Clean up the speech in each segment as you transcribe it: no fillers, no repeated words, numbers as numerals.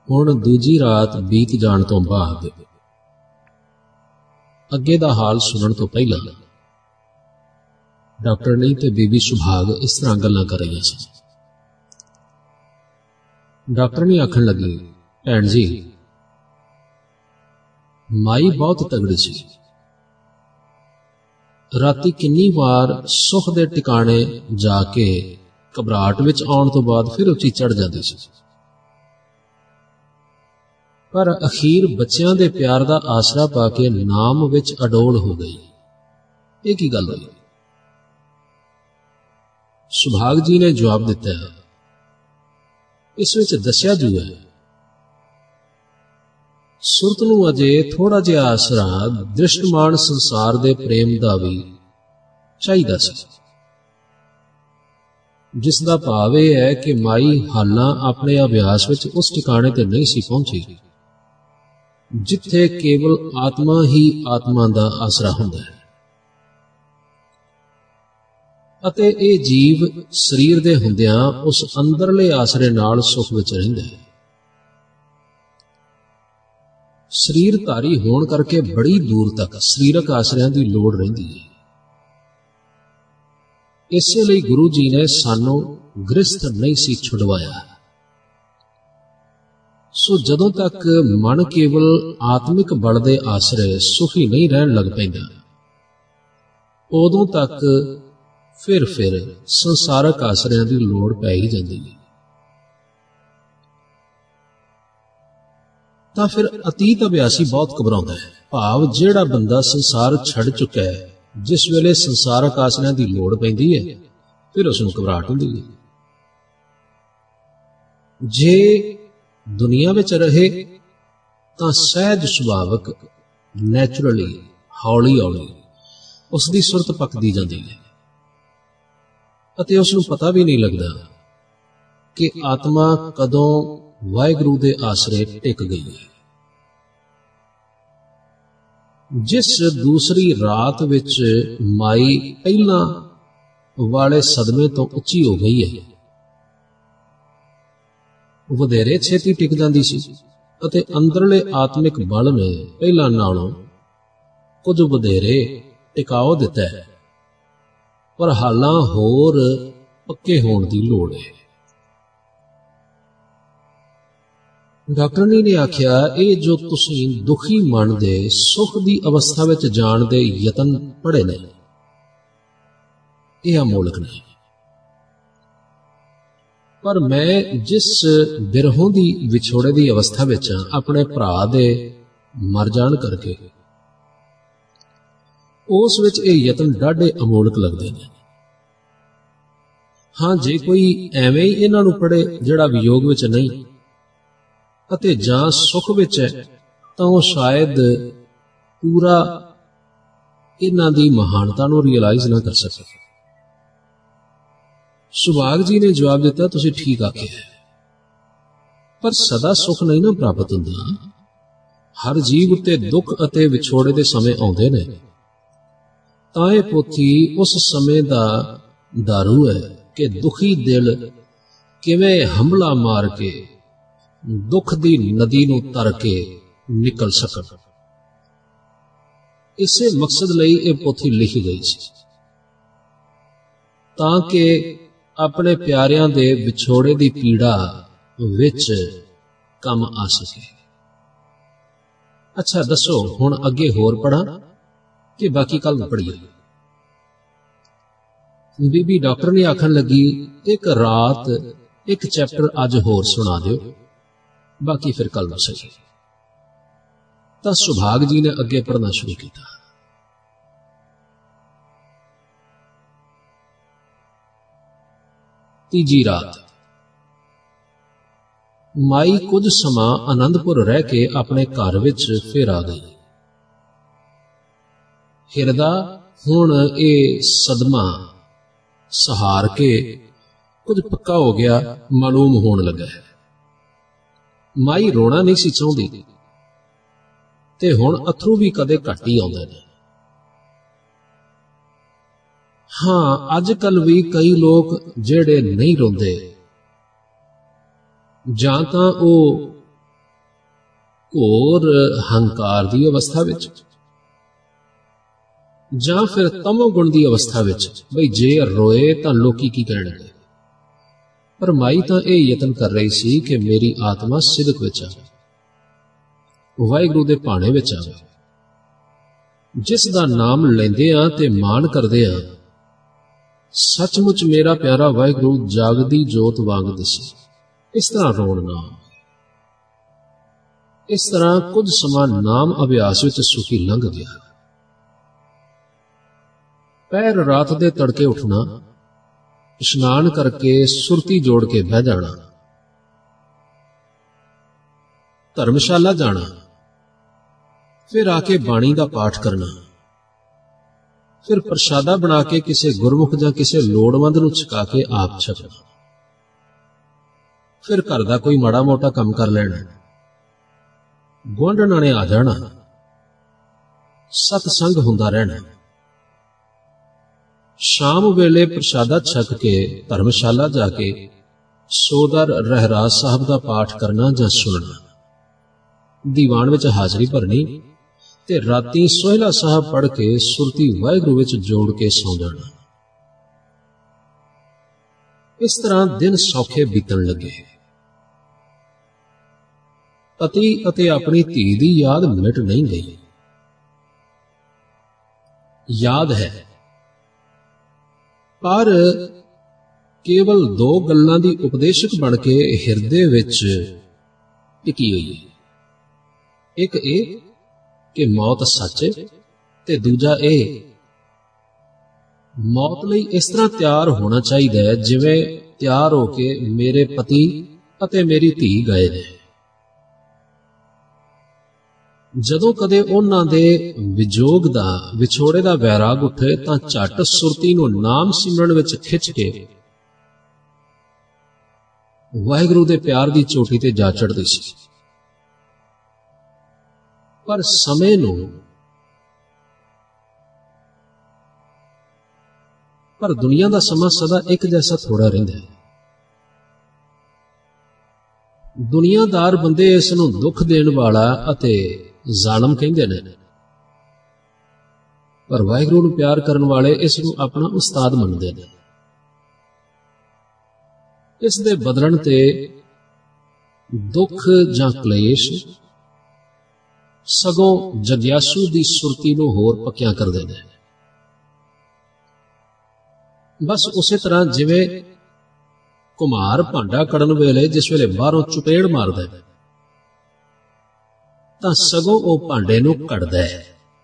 ਹੁਣ ਦੂਜੀ ਰਾਤ ਬੀਤ ਜਾਣ ਤੋਂ ਬਾਅਦ ਅੱਗੇ ਦਾ ਹਾਲ ਸੁਣਨ ਤੋਂ ਪਹਿਲਾਂ ਡਾਕਟਰਨੀ ਤੇ ਬੀਬੀ ਸੁਭਾਗ ਇਸ ਤਰ੍ਹਾਂ ਗੱਲਾਂ ਕਰ ਰਹੀਆਂ ਸੀ। ਡਾਕਟਰਨੀ ਆਖਣ ਲੱਗੀ, ਭੈਣ ਜੀ, ਮਾਈ ਬਹੁਤ ਤਗੜੀ ਸੀ। ਰਾਤੀ ਕਿੰਨੀ ਵਾਰ ਸੁੱਖ ਦੇ ਟਿਕਾਣੇ ਜਾ ਕੇ ਘਬਰਾਹਟ ਵਿੱਚ ਆਉਣ ਤੋਂ ਬਾਅਦ ਫਿਰ ਉੱਚੀ ਚੜ ਜਾਂਦੀ ਸੀ, ਪਰ ਅਖੀਰ ਬੱਚਿਆਂ ਦੇ ਪਿਆਰ ਦਾ ਆਸਰਾ ਪਾ ਕੇ ਨਾਮ ਵਿੱਚ ਅਡੋਲ ਹੋ ਗਈ। ਇਹ ਕੀ ਗੱਲ ਹੋਈ? ਸੁਭਾਗ ਜੀ ਨੇ ਜਵਾਬ ਦਿੱਤਾ, ਇਸ ਵਿੱਚ ਦੱਸਿਆ ਜੂ ਹੈ, ਸੁਰਤ ਨੂੰ ਅਜੇ ਥੋੜਾ ਜਿਹਾ ਆਸਰਾ ਦ੍ਰਿਸ਼ਟਮਾਨ ਸੰਸਾਰ ਦੇ ਪ੍ਰੇਮ ਦਾ ਵੀ ਚਾਹੀਦਾ ਸੀ, ਜਿਸ ਦਾ ਭਾਵ ਇਹ ਹੈ ਕਿ ਮਾਈ ਹਾਲਾਂ ਆਪਣੇ ਅਭਿਆਸ ਵਿੱਚ ਉਸ ਟਿਕਾਣੇ ਤੇ ਨਹੀਂ ਸੀ ਪਹੁੰਚੀ ਜਿੱਥੇ ਕੇਵਲ ਆਤਮਾ ਹੀ ਆਤਮਾ ਦਾ ਆਸਰਾ ਹੁੰਦਾ ਹੈ, ਅਤੇ ਇਹ ਜੀਵ ਸਰੀਰ ਦੇ ਹੁੰਦਿਆਂ ਉਸ ਅੰਦਰਲੇ ਆਸਰੇ ਨਾਲ ਸੁਖ ਵਿੱਚ ਰਹਿੰਦਾ ਹੈ। ਸਰੀਰ ਧਾਰੀ ਹੋਣ ਕਰਕੇ ਬੜੀ ਦੂਰ ਤੱਕ ਸਰੀਰਕ ਆਸਰਿਆਂ ਦੀ ਲੋੜ ਰਹਿੰਦੀ ਹੈ। ਇਸੇ ਲਈ ਗੁਰੂ ਜੀ ਨੇ ਸਾਨੂੰ ਗ੍ਰਸਥ ਨਹੀਂ ਸੀ ਛੁਡਵਾਇਆ। ਸੋ ਜਦੋਂ ਤੱਕ ਮਨ ਕੇਵਲ ਆਤਮਿਕ ਬਲ ਦੇ ਆਸਰੇ ਸੁਖੀ ਨਹੀਂ ਰਹਿਣ ਲੱਗ ਪੈਂਦਾ, ਉਦੋਂ ਤੱਕ ਫਿਰ ਸੰਸਾਰਕ ਆਸਰਿਆਂ ਦੀ ਲੋੜ ਪੈ ਹੀ ਜਾਂਦੀ ਹੈ। ਤਾਂ ਫਿਰ ਅਤੀਤ ਅਭਿਆਸੀ ਬਹੁਤ ਘਬਰਾਉਂਦਾ ਹੈ, ਭਾਵ ਜਿਹੜਾ ਬੰਦਾ ਸੰਸਾਰ ਛੱਡ ਚੁੱਕਾ ਹੈ, ਜਿਸ ਵੇਲੇ ਸੰਸਾਰਕ ਆਸਰਿਆਂ ਦੀ ਲੋੜ ਪੈਂਦੀ ਹੈ, ਫਿਰ ਉਸ ਨੂੰ ਘਬਰਾਹਟ ਹੁੰਦੀ ਹੈ। ਜੇ ਦੁਨੀਆ ਵਿੱਚ ਰਹੇ ਤਾਂ ਸਹਿਜ ਸੁਭਾਵਕ ਨੈਚੁਰਲੀ ਹੌਲੀ ਹੌਲੀ ਉਸ ਦੀ ਸੁਰਤ ਪੱਕਦੀ ਜਾਂਦੀ ਹੈ ਅਤੇ ਉਸ ਨੂੰ ਪਤਾ ਵੀ ਨਹੀਂ ਲੱਗਦਾ ਕਿ ਆਤਮਾ ਕਦੋਂ ਵਾਹਿਗੁਰੂ ਦੇ ਆਸਰੇ ਟਿਕ ਗਈ ਹੈ। ਜਿਸ ਦੂਸਰੀ ਰਾਤ ਵਿੱਚ ਮਾਈ ਪਹਿਲਾਂ ਵਾਲੇ ਸਦਮੇ ਤੋਂ ਉੱਚੀ ਹੋ ਗਈ ਹੈ, ਵਧੇਰੇ ਛੇਤੀ ਟਿਕ ਜਾਂਦੀ ਸੀ ਅਤੇ ਅੰਦਰਲੇ ਆਤਮਿਕ ਬਲ ਨੇ ਪਹਿਲਾਂ ਨਾਲੋਂ ਕੁਝ ਵਧੇਰੇ ਟਿਕਾਓ ਦਿੱਤਾ ਹੈ, ਪਰ ਹਾਲਾਂ ਹੋਰ ਪੱਕੇ ਹੋਣ ਦੀ ਲੋੜ ਹੈ। ਡਾਕਟਰਨੀ ਨੇ ਆਖਿਆ, ਇਹ ਜੋ ਤੁਸੀਂ ਦੁਖੀ ਮਨ ਦੇ ਸੁਖ ਦੀ ਅਵਸਥਾ ਵਿੱਚ ਜਾਣ ਦੇ ਯਤਨ ਪੜ੍ਹੇ ਨੇ, ਇਹ ਅਮੋਲਕ ਨਹੀਂ, ਪਰ ਮੈਂ ਜਿਸ ਬਿਰਹੋਂ ਦੀ ਵਿਛੋੜੇ ਦੀ ਅਵਸਥਾ ਵਿੱਚ ਆਪਣੇ ਭਰਾ ਦੇ ਮਰ ਜਾਣ ਕਰਕੇ, ਉਸ ਵਿੱਚ ਇਹ ਯਤਨ ਡਾਢੇ ਅਮੋਲਕ ਲੱਗਦੇ ਨੇ। ਹਾਂ, ਜੇ ਕੋਈ ਐਵੇਂ ਹੀ ਇਹਨਾਂ ਨੂੰ ਪੜ੍ਹੇ ਜਿਹੜਾ ਵਿਯੋਗ ਵਿੱਚ ਨਹੀਂ ਅਤੇ ਜਾਂ ਸੁਖ ਵਿੱਚ ਹੈ, ਤਾਂ ਉਹ ਸ਼ਾਇਦ ਪੂਰਾ ਇਹਨਾਂ ਦੀ ਮਹਾਨਤਾ ਨੂੰ ਰਿਅਲਾਈਜ਼ ਨਾ ਕਰ ਸਕੇ। ਸੁਭਾਗ ਜੀ ਨੇ ਜਵਾਬ ਦਿੱਤਾ, ਤੁਸੀਂ ਠੀਕ ਆਖਿਆ, ਪਰ ਸਦਾ ਸੁਖ ਨਹੀਂ ਨਾ ਪ੍ਰਾਪਤ ਹੁੰਦਾ। ਹਰ ਜੀਵ ਉੱਤੇ ਦੁੱਖ ਅਤੇ ਵਿਛੋੜੇ ਦੇ ਸਮੇਂ ਆਉਂਦੇ ਨੇ, ਤਾਂ ਇਹ ਪੋਥੀ ਉਸ ਸਮੇਂ ਦਾ ਦਾਰੂ ਹੈ ਕਿ ਦੁਖੀ ਦਿਲ ਕਿਵੇਂ ਹਮਲਾ ਮਾਰ ਕੇ ਦੁੱਖ ਦੀ ਨਦੀ ਨੂੰ ਤਰ ਕੇ ਨਿਕਲ ਸਕਣ। ਇਸੇ ਮਕਸਦ ਲਈ ਇਹ ਪੋਥੀ ਲਿਖੀ ਗਈ ਸੀ, ਤਾਂ ਕਿ ਆਪਣੇ ਪਿਆਰਿਆਂ ਦੇ ਵਿਛੋੜੇ ਦੀ ਪੀੜਾ ਵਿੱਚ ਕੰਮ ਆ ਸਕੇ। ਅੱਛਾ ਦੱਸੋ, ਹੁਣ ਅੱਗੇ ਹੋਰ ਪੜ੍ਹਾਂ ਕਿ ਬਾਕੀ ਕੱਲ ਨੂੰ ਪੜ੍ਹੀਏ? ਬੀਬੀ ਡਾਕਟਰ ਨੇ ਆਖਣ ਲੱਗੀ, ਇੱਕ ਰਾਤ ਇੱਕ ਚੈਪਟਰ ਅੱਜ ਹੋਰ ਸੁਣਾ ਦਿਓ, ਬਾਕੀ ਫਿਰ ਕੱਲ ਨੂੰ ਸਹੀ। ਤਾਂ ਸੁਭਾਗ ਜੀ ਨੇ ਅੱਗੇ ਪੜ੍ਹਨਾ ਸ਼ੁਰੂ ਕੀਤਾ। ਤੀਜੀ ਰਾਤ। ਮਾਈ ਕੁਝ ਸਮਾਂ ਆਨੰਦਪੁਰ ਰਹਿ ਕੇ ਆਪਣੇ ਘਰ ਵਿੱਚ ਫਿਰ ਆ ਗਈ। ਹਿਰਦਾ ਹੁਣ ਇਹ ਸਦਮਾ ਸਹਾਰ ਕੇ ਕੁਝ ਪੱਕਾ ਹੋ ਗਿਆ ਮਾਲੂਮ ਹੋਣ ਲੱਗਾ ਹੈ। ਮਾਈ ਰੋਣਾ ਨਹੀਂ ਸੀ ਚਾਹੁੰਦੀ ਤੇ ਹੁਣ ਅਥਰੂ ਵੀ ਕਦੇ ਘੱਟ ਹੀ ਆਉਂਦੇ ਨੇ। ਹਾਂ, ਅੱਜ ਕੱਲ ਵੀ ਕਈ ਲੋਕ ਜਿਹੜੇ ਨਹੀਂ ਰੋਂਦੇ, ਜਾਂ ਤਾਂ ਉਹ ਘੋਰ ਹੰਕਾਰ ਦੀ ਅਵਸਥਾ ਵਿੱਚ, ਜਾਂ ਫਿਰ ਤਮੋ ਗੁਣ ਦੀ ਅਵਸਥਾ ਵਿੱਚ। ਬਈ ਜੇ ਰੋਏ ਤਾਂ ਲੋਕੀ ਕੀ ਕਹਿਣਗੇ। ਪਰ ਮਾਈ ਤਾਂ ਇਹ ਯਤਨ ਕਰ ਰਹੀ ਸੀ ਕਿ ਮੇਰੀ ਆਤਮਾ ਸਿਦਕ ਵਿੱਚ ਆਵੇ, ਵਾਹਿਗੁਰੂ ਦੇ ਭਾਣੇ ਵਿੱਚ ਆਵੇ, ਜਿਸ ਦਾ ਨਾਮ ਲੈਂਦੇ ਆ ਤੇ ਮਾਣ ਕਰਦੇ ਆ। ਸੱਚਮੁੱਚ ਮੇਰਾ ਪਿਆਰਾ ਵਾਹਿਗੁਰੂ ਜਾਗਦੀ ਜੋਤ ਵਾਂਗ ਦਿਸੇ। ਇਸ ਤਰ੍ਹਾਂ ਰੋਣ ਨਾ। ਇਸ ਤਰ੍ਹਾਂ ਕੁਝ ਸਮਾਂ ਨਾਮ ਅਭਿਆਸ ਵਿੱਚ ਸੁਖੀ ਲੰਘ ਗਿਆ। ਪਹਿਰ ਰਾਤ ਦੇ ਤੜਕੇ ਉੱਠਣਾ, ਇਸ਼ਨਾਨ ਕਰਕੇ ਸੁਰਤੀ ਜੋੜ ਕੇ ਬਹਿ ਜਾਣਾ, ਧਰਮਸ਼ਾਲਾ ਜਾਣਾ, ਫਿਰ ਆ ਕੇ ਬਾਣੀ ਦਾ ਪਾਠ ਕਰਨਾ, ਫਿਰ ਪ੍ਰਸ਼ਾਦਾ ਬਣਾ ਕੇ ਕਿਸੇ ਗੁਰਮੁਖ ਜਾਂ ਕਿਸੇ ਲੋੜਵੰਦ ਨੂੰ ਛਕਾ ਕੇ ਆਪ ਛਕਣਾ, ਫਿਰ ਘਰ ਦਾ ਕੋਈ ਮਾੜਾ ਮੋਟਾ ਕੰਮ ਕਰ ਲੈਣਾ, ਗੁਆਂਢਣਾਂ ਨੇ ਆ ਜਾਣਾ, ਸਤਸੰਗ ਹੁੰਦਾ ਰਹਿਣਾ। ਸ਼ਾਮ ਵੇਲੇ ਪ੍ਰਸ਼ਾਦਾ ਛਕ ਕੇ ਧਰਮਸ਼ਾਲਾ ਜਾ ਕੇ ਸੋਦਰ ਰਹਿਰਾਜ ਸਾਹਿਬ ਦਾ ਪਾਠ ਕਰਨਾ ਜਾਂ ਸੁਣਨਾ, ਦੀਵਾਨ ਵਿੱਚ ਹਾਜ਼ਰੀ ਭਰਨੀ ਤੇ ਰਾਤੀ ਸੋਹਿਲਾ ਸਾਹਿਬ ਪੜ੍ਹ ਕੇ ਸੁਰਤੀ ਵਾਹਿਗੁਰੂ ਵਿੱਚ ਜੋੜ ਕੇ ਸੌਂ ਜਾਣਾ। ਇਸ ਤਰ੍ਹਾਂ ਦਿਨ ਸੌਖੇ ਬੀਤਣ ਲੱਗੇ। ਪਤੀ ਅਤੇ ਆਪਣੀ ਧੀ ਦੀ ਯਾਦ ਮਿਟ ਨਹੀਂ ਗਈ। ਯਾਦ ਹੈ, ਪਰ ਕੇਵਲ ਦੋ ਗੱਲਾਂ ਦੀ ਉਪਦੇਸ਼ਕ ਬਣ ਕੇ ਹਿਰਦੇ ਵਿੱਚ ਟਿਕੀ ਹੋਈ ਹੈ। ਇੱਕ ਇਹ ਕਿ ਮੌਤ ਸੱਚ ਹੈ, ਤੇ ਦੂਜਾ ਇਹ, ਮੌਤ ਲਈ ਇਸ ਤਰ੍ਹਾਂ ਤਿਆਰ ਹੋਣਾ ਚਾਹੀਦਾ ਹੈ ਜਿਵੇਂ ਤਿਆਰ ਹੋ ਕੇ ਮੇਰੇ ਪਤੀ ਅਤੇ ਮੇਰੀ ਧੀ ਗਏ ਨੇ। ਜਦੋਂ ਕਦੇ ਉਹਨਾਂ ਦੇ ਵਿਜੋਗ ਦਾ, ਵਿਛੋੜੇ ਦਾ ਵੈਰਾਗ ਉੱਠੇ ਤਾਂ ਝੱਟ ਸੁਰਤੀ ਨੂੰ ਨਾਮ ਸਿਮਰਨ ਵਿੱਚ ਖਿੱਚ ਕੇ ਵਾਹਿਗੁਰੂ ਦੇ ਪਿਆਰ ਦੀ ਚੋਟੀ ਤੇ ਜਾ ਚੜ੍ਹਦੀ ਸੀ। ਪਰ ਸਮੇਂ ਨੂੰ, ਪਰ ਦੁਨੀਆ ਦਾ ਸਮਾਂ ਸਦਾ ਇੱਕ ਜੈਸਾ ਥੋੜਾ ਰਹਿੰਦਾ ਹੈ। ਦੁਨੀਆਦਾਰ ਬੰਦੇ ਇਸ ਨੂੰ ਦੁੱਖ ਦੇਣ ਵਾਲਾ ਅਤੇ ਜ਼ਾਲਮ ਕਹਿੰਦੇ ਨੇ, ਪਰ ਵਾਹਿਗੁਰੂ ਨੂੰ ਪਿਆਰ ਕਰਨ ਵਾਲੇ ਇਸ ਨੂੰ ਆਪਣਾ ਉਸਤਾਦ ਮੰਨਦੇ ਨੇ। ਇਸ ਦੇ ਬਦਲਣ ਤੇ ਦੁੱਖ ਜਾਂ ਕਲੇਸ਼ ਸਗੋਂ ਜਗਿਆਸੂ ਦੀ ਸੁਰਤੀ ਨੂੰ ਹੋਰ ਪੱਕਿਆਂ ਕਰਦੇ ਨੇ। ਬਸ ਉਸੇ ਤਰ੍ਹਾਂ ਜਿਵੇਂ ਕੁਮਾਰ ਭਾਂਡਾ ਕੜਨ ਵੇਲੇ ਜਿਸ ਵੇਲੇ ਬਾਹਰੋਂ ਚੁਪੇੜ ਮਾਰਦਾ ਹੈ ਤਾਂ ਸਗੋਂ ਉਹ ਭਾਂਡੇ ਨੂੰ ਕੱਢਦਾ ਹੈ,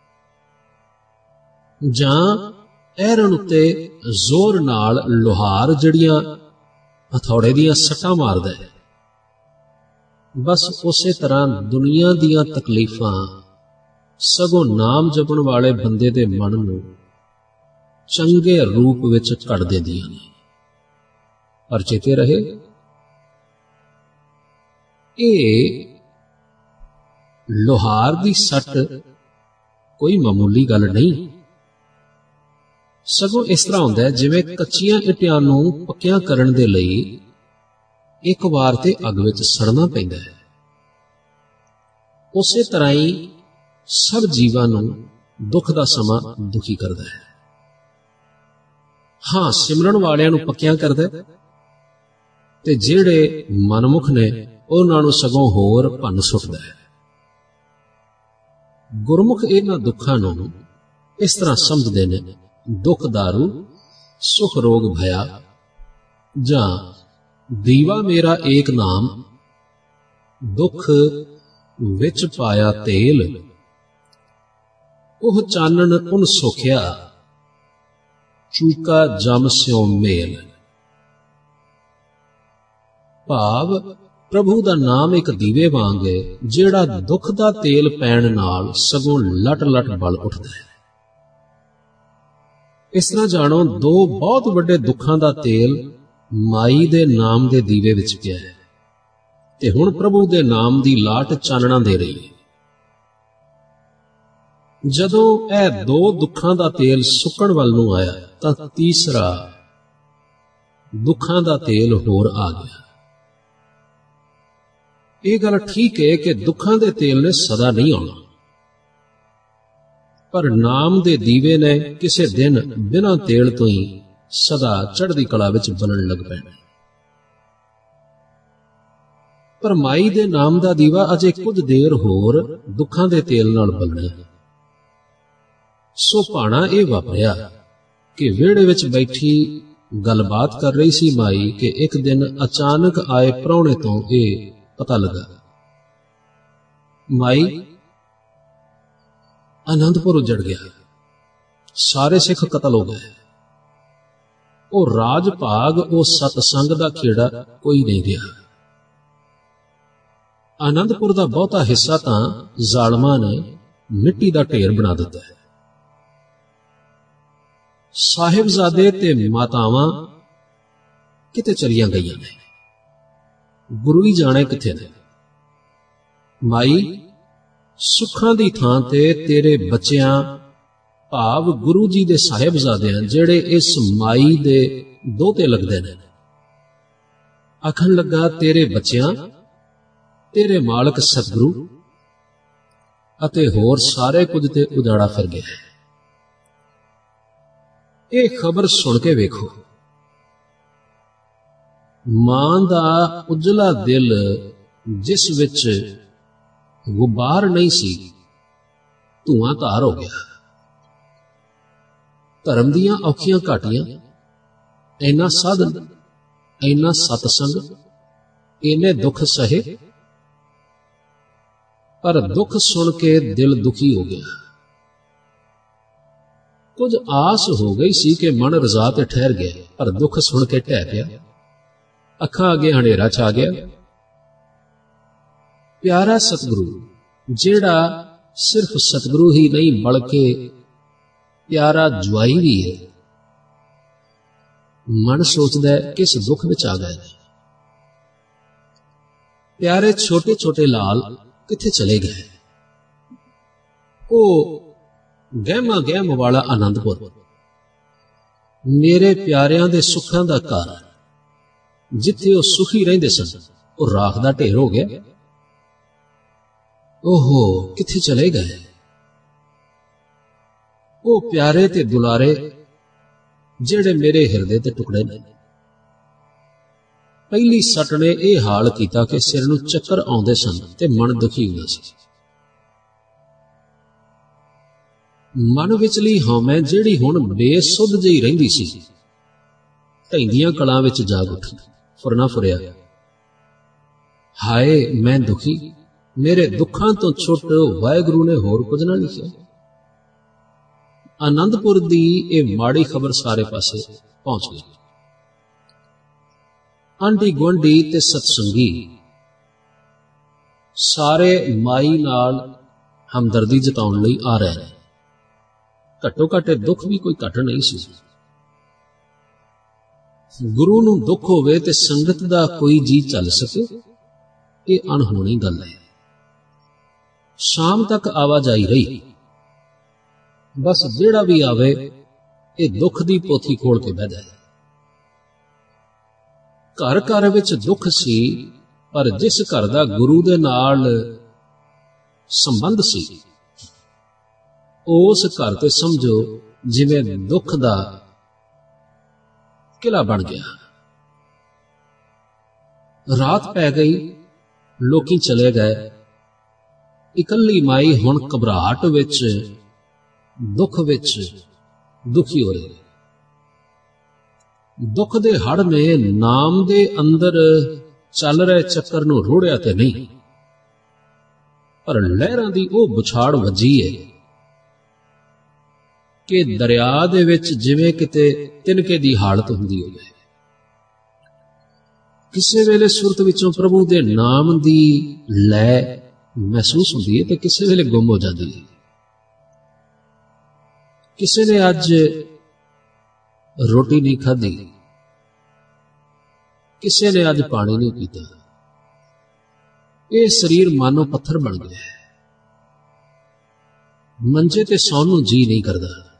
ਜਾਂ ਐਰਨ ਉੱਤੇ ਜ਼ੋਰ ਨਾਲ ਲੋਹਾਰ ਜਿਹੜੀਆਂ ਹਥੌੜੇ ਦੀਆਂ ਸੱਟਾਂ ਮਾਰਦਾ ਹੈ। ਬਸ ਉਸੇ ਤਰ੍ਹਾਂ ਦੁਨੀਆ ਦੀਆਂ ਤਕਲੀਫਾਂ ਸਗੋਂ ਨਾਮ ਜਪਣ ਵਾਲੇ ਬੰਦੇ ਦੇ ਮਨ ਨੂੰ ਚੰਗੇ ਰੂਪ ਵਿੱਚ ਕੱਢ ਦਿੰਦੀਆਂ ਨੇ। ਪਰ ਚੇਤੇ ਰਹੇ, ਇਹ ਲੋਹਾਰ ਦੀ ਸੱਟ ਕੋਈ ਮਾਮੂਲੀ ਗੱਲ ਨਹੀਂ। ਸਗੋਂ ਇਸ ਤਰ੍ਹਾਂ ਹੁੰਦਾ ਹੈ ਜਿਵੇਂ ਕੱਚੀਆਂ ਇੱਟਾਂ ਨੂੰ ਪੱਕਿਆਂ ਕਰਨ ਦੇ ਲਈ ਇੱਕ ਵਾਰ ਤੇ ਅੱਗ ਵਿੱਚ ਸੜਨਾ ਪੈਂਦਾ ਹੈ। ਉਸੇ ਤਰ੍ਹਾਂ ਹੀ ਸਭ ਜੀਵਾਂ ਨੂੰ ਦੁੱਖ ਦਾ ਸਮਾਂ ਦੁਖੀ ਕਰਦਾ ਹੈ। ਹਾਂ, ਸਿਮਰਨ ਵਾਲਿਆਂ ਨੂੰ ਪੱਕਿਆਂ ਕਰਦਾ ਹੈ, ਤੇ ਜਿਹੜੇ ਮਨਮੁਖ ਨੇ ਉਹਨਾਂ ਨੂੰ ਸਗੋਂ ਹੋਰ ਭੰਨ ਸੁੱਟਦਾ ਹੈ। ਗੁਰਮੁਖ ਇਹਨਾਂ ਦੁੱਖਾਂ ਨੂੰ ਇਸ ਤਰ੍ਹਾਂ ਸਮਝਦੇ ਨੇ, ਦੁੱਖ ਦਾਰੂ ਸੁਖ ਰੋਗ ਭਇਆ, ਜਾਂ ਦੀਵਾ ਮੇਰਾ ਏਕ ਨਾਮ, ਦੁੱਖ ਵਿੱਚ ਪਾਇਆ ਤੇਲ, ਉਹ ਚਾਨਣ ਉਨ ਸੁਖਿਆ, ਚੂਕਾ ਜਮ ਸਿਉ ਮੇਲ। ਭਾਵ ਪ੍ਰਭੂ ਦਾ ਨਾਮ ਇੱਕ ਦੀਵੇ ਵਾਂਗ ਹੈ ਜਿਹੜਾ ਦੁੱਖ ਦਾ ਤੇਲ ਪੈਣ ਨਾਲ ਸਗੋਂ ਲਟ ਲਟ ਬਲ ਉੱਠਦਾ ਹੈ। ਇਸ ਤਰ੍ਹਾਂ ਜਾਣੋ, ਦੋ ਬਹੁਤ ਵੱਡੇ ਦੁੱਖਾਂ ਦਾ ਤੇਲ ਮਾਈ ਦੇ ਨਾਮ ਦੇ ਦੀਵੇ ਵਿੱਚ ਪਿਆ ਹੈ ਤੇ ਹੁਣ ਪ੍ਰਭੂ ਦੇ ਨਾਮ ਦੀ ਲਾਟ ਚਾਨਣਾ ਦੇ ਰਹੀ ਹੈ। ਜਦੋਂ ਇਹ ਦੋ ਦੁੱਖਾਂ ਦਾ ਤੇਲ ਸੁੱਕਣ ਵੱਲ ਨੂੰ ਆਇਆ ਤਾਂ ਤੀਸਰਾ ਦੁੱਖਾਂ ਦਾ ਤੇਲ ਹੋਰ ਆ ਗਿਆ। ਇਹ ਗੱਲ ਠੀਕ ਹੈ ਕਿ ਦੁੱਖਾਂ ਦੇ ਤੇਲ ਨੇ ਸਦਾ ਨਹੀਂ ਆਉਣਾ, ਪਰ ਨਾਮ ਦੇ ਦੀਵੇ ਨੇ ਕਿਸੇ ਦਿਨ ਬਿਨਾਂ ਤੇਲ ਤੋਂ ਹੀ ਸਦਾ ਚੜ੍ਹਦੀ ਕਲਾ ਵਿੱਚ ਬਲਣ ਲੱਗ ਪੈਣਾ। ਪਰ ਮਾਈ ਦੇ ਨਾਮ ਦਾ ਦੀਵਾ ਅਜੇ ਕੁਝ ਦੇਰ ਹੋਰ ਦੁੱਖਾਂ ਦੇ ਤੇਲ ਨਾਲ ਬਲਣਾ। ਸੋ ਭਾਣਾ ਇਹ ਵਾਪਰਿਆ ਕਿ ਵਿਹੜੇ ਵਿੱਚ ਬੈਠੀ ਗੱਲਬਾਤ ਕਰ ਰਹੀ ਸੀ ਮਾਈ ਕਿ ਇੱਕ ਦਿਨ ਅਚਾਨਕ ਆਏ ਪ੍ਰਾਹੁਣੇ ਤੋਂ ਇਹ ਪਤਾ ਲੱਗਾ, ਮਾਈ ਆਨੰਦਪੁਰ ਉਜੜ ਗਿਆ, ਸਾਰੇ ਸਿੱਖ ਕਤਲ ਹੋ ਗਏ, ਉਹ ਰਾਜ ਭਾਗ, ਉਹ ਸਤਸੰਗ ਦਾ ਖੇੜਾ ਕੋਈ ਨਹੀਂ ਰਿਹਾ। ਆਨੰਦਪੁਰ ਦਾ ਬਹੁਤਾ ਹਿੱਸਾ ਤਾਂ ਜ਼ਾਲਮਾਂ ਨੇ ਮਿੱਟੀ ਦਾ ਢੇਰ ਬਣਾ ਦਿੱਤਾ ਹੈ। ਸਾਹਿਬਜ਼ਾਦੇ ਤੇ ਮਾਤਾਵਾਂ ਕਿਤੇ ਚਲੀਆਂ ਗਈਆਂ ਨੇ, ਗੁਰੂ ਹੀ ਜਾਣੇ ਕਿੱਥੇ ਨੇ। ਮਾਈ, ਸੁੱਖਾਂ ਦੀ ਥਾਂ ਤੇ ਤੇਰੇ ਬੱਚਿਆਂ ਭਾਵ ਗੁਰੂ ਜੀ ਦੇ ਸਾਹਿਬਜ਼ਾਦਿਆਂ ਜਿਹੜੇ ਇਸ ਮਾਈ ਦੇ ਦੋਹਤੇ ਲੱਗਦੇ ਨੇ, ਆਖਣ ਲੱਗਾ ਤੇਰੇ ਬੱਚਿਆਂ, ਤੇਰੇ ਮਾਲਕ ਸਤਿਗੁਰੂ ਅਤੇ ਹੋਰ ਸਾਰੇ ਕੁਝ ਤੇ ਉਜਾੜਾ ਫਿਰ ਗਿਆ। ਇਹ ਖਬਰ ਸੁਣ ਕੇ ਵੇਖੋ, ਮਾਂ ਦਾ ਉਜਲਾ ਦਿਲ ਜਿਸ ਵਿੱਚ ਗੁਬਾਰ ਨਹੀਂ ਸੀ, ਧੂਆਂ ਧਾਰ ਹੋ ਗਿਆ। ਧਰਮ ਦੀਆਂ ਔਖੀਆਂ ਘਾਟੀਆਂ, ਇੰਨਾ ਸਾਧਨ, ਇੰਨਾ ਸਤਸੰਗ, ਇੰਨੇ ਦੁੱਖ ਸਹੇ, ਪਰ ਦੁੱਖ ਸੁਣ ਕੇ ਦਿਲ ਦੁਖੀ ਹੋ ਗਿਆ। ਕੁਝ ਆਸ ਹੋ ਗਈ ਸੀ ਕਿ ਮਨ ਰਜ਼ਾ ਤੇ ਠਹਿਰ ਗਿਆ, ਪਰ ਦੁੱਖ ਸੁਣ ਕੇ ਢਹਿ ਪਿਆ, ਅੱਖਾਂ ਅੱਗੇ ਹਨੇਰਾ ਛਾ ਗਿਆ। ਪਿਆਰਾ ਸਤਿਗੁਰੂ, ਜਿਹੜਾ ਸਿਰਫ ਸਤਿਗੁਰੂ ਹੀ ਨਹੀਂ ਬਲਕਿ ਪਿਆਰਾ ਜਵਾਈ ਵੀ ਹੈ, ਮਨ ਸੋਚਦਾ ਕਿਸ ਦੁੱਖ ਵਿੱਚ ਆ ਗਏ। ਪਿਆਰੇ ਛੋਟੇ ਛੋਟੇ ਲਾਲ ਕਿੱਥੇ ਚਲੇ ਗਏ? ਉਹ ਗਹਿਮਾ ਗਹਿਮ ਵਾਲਾ ਆਨੰਦਪੁਰ, ਮੇਰੇ ਪਿਆਰਿਆਂ ਦੇ ਸੁੱਖਾਂ ਦਾ ਘਰ, ਜਿੱਥੇ ਉਹ ਸੁਖੀ ਰਹਿੰਦੇ ਸਨ, ਉਹ ਰਾਖ ਦਾ ਢੇਰ ਹੋ ਗਿਆ। ਓਹੋ, ਕਿੱਥੇ ਚਲੇ ਗਏ ਉਹ ਪਿਆਰੇ ਤੇ ਦੁਲਾਰੇ ਜਿਹੜੇ ਮੇਰੇ ਹਿਰਦੇ ਤੇ ਟੁਕੜੇ ਨੇ? ਪਹਿਲੀ ਸੱਟ ਨੇ ਇਹ ਹਾਲ ਕੀਤਾ ਕਿ ਸਿਰ ਨੂੰ ਚੱਕਰ ਆਉਂਦੇ ਸਨ ਤੇ ਮਨ ਦੁਖੀ ਹੁੰਦਾ ਸੀ। ਮਨ ਵਿਚਲੀ ਹਉਮੈ ਜਿਹੜੀ ਹੁਣ ਬੇਸੁੱਧ ਜਿਹੀ ਰਹਿੰਦੀ ਸੀ, ਢਹਿੰਦੀਆਂ ਕਲਾਂ ਵਿੱਚ ਜਾਗ ਉੱਠੀ, ਫੁਰਨਾ ਫੁਰਿਆ। ਹਾਏ ਮੈਂ ਦੁਖੀ, ਮੇਰੇ ਦੁੱਖਾਂ ਤੋਂ ਛੁੱਟ ਵਾਹਿਗੁਰੂ ਨੇ ਹੋਰ ਕੁਝ ਨਾ ਲਿਖਿਆ। ਆਨੰਦਪੁਰ ਦੀ ਇਹ ਮਾੜੀ ਖਬਰ ਸਾਰੇ ਪਾਸੇ ਪਹੁੰਚ ਗਈ। ਆਂਢੀ ਗੁਆਂਢੀ ਤੇ ਸਤਸੰਗੀ ਸਾਰੇ ਮਾਈ ਨਾਲ ਹਮਦਰਦੀ ਜਤਾਉਣ ਲਈ ਆ ਰਹੇ ਨੇ। ਘੱਟੋ ਘੱਟ ਦੁੱਖ ਵੀ ਕੋਈ ਘੱਟ ਨਹੀਂ ਸੀ। ਗੁਰੂ ਨੂੰ ਦੁੱਖ ਹੋਵੇ ਤੇ ਸੰਗਤ ਦਾ ਕੋਈ ਜੀ ਚੱਲ ਸਕੇ, ਇਹ ਅਣਹੋਣੀ ਗੱਲ ਹੈ। ਸ਼ਾਮ ਤੱਕ ਆਵਾਜਾਈ ਰਹੀ, ਬਸ ਜਿਹੜਾ ਵੀ ਆਵੇ ਇਹ ਦੁੱਖ ਦੀ ਪੋਥੀ ਖੋਲ ਕੇ ਬਹਿ ਜਾਏ। ਘਰ ਘਰ ਵਿੱਚ ਦੁੱਖ ਸੀ, ਪਰ ਜਿਸ ਘਰ ਦਾ ਗੁਰੂ ਦੇ ਨਾਲ ਸੰਬੰਧ ਸੀ, ਉਸ ਘਰ ਤੇ ਸਮਝੋ ਜਿਵੇਂ ਦੁੱਖ ਦਾ ਕਿਲਾ ਬਣ ਗਿਆ। ਰਾਤ ਪੈ ਗਈ, ਲੋਕੀ ਚਲੇ ਗਏ। ਇਕੱਲੀ ਮਾਈ ਹੁਣ ਘਬਰਾਹਟ ਵਿੱਚ, ਦੁੱਖ ਵਿੱਚ ਦੁਖੀ ਹੋ ਰਹੀ। ਦੁੱਖ ਦੇ ਹੜ ਨੇ ਨਾਮ ਦੇ ਅੰਦਰ ਚੱਲ ਰਹੇ ਚੱਕਰ ਨੂੰ ਰੋੜਿਆ ਤੇ ਨਹੀਂ, ਪਰ ਲਹਿਰਾਂ ਦੀ ਉਹ ਬੁਛਾੜ ਵੱਜੀ ਹੈ ਕਿ ਦਰਿਆ ਦੇ ਵਿੱਚ ਜਿਵੇਂ ਕਿਤੇ ਤਿਨਕੇ ਦੀ ਹਾਲਤ ਹੁੰਦੀ ਹੋਵੇ। ਕਿਸੇ ਵੇਲੇ ਸੁਰਤ ਵਿੱਚੋਂ ਪ੍ਰਭੂ ਦੇ ਨਾਮ ਦੀ ਲੈ ਮਹਿਸੂਸ ਹੁੰਦੀ ਹੈ ਤੇ ਕਿਸੇ ਵੇਲੇ ਗੁੰਮ ਹੋ ਜਾਂਦੀ ਹੈ। ਕਿਸੇ ਨੇ ਅੱਜ ਰੋਟੀ ਨਹੀਂ ਖਾਧੀ, ਕਿਸੇ ਨੇ ਅੱਜ ਪਾਣੀ ਨਹੀਂ ਪੀਤਾ। ਇਹ ਸਰੀਰ ਮਾਨੋ ਪੱਥਰ ਬਣ ਗਿਆ, ਮੰਜੇ ਤੇ ਸੌਣ ਨੂੰ ਜੀ ਨਹੀਂ ਕਰਦਾ।